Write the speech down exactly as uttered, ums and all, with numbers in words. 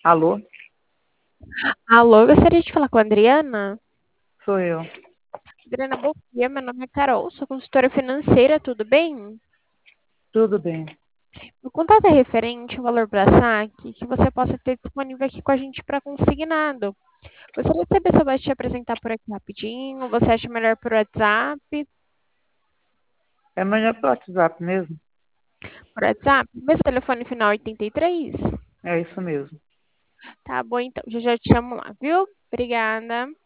Alô? Alô, eu gostaria de falar com a Adriana. Sou eu. Adriana, bom dia. Meu nome é Carol, sou consultora financeira, tudo bem? Tudo bem. O contato é referente ao valor para saque que você possa ter disponível aqui com a gente para consignado. Gostaria de saber se eu posso te apresentar por aqui rapidinho. Você acha melhor por WhatsApp? É melhor pelo WhatsApp mesmo? Por WhatsApp? Mesmo telefone final oitenta e três? É isso mesmo. Tá bom, então. Já já te chamo lá, viu? Obrigada.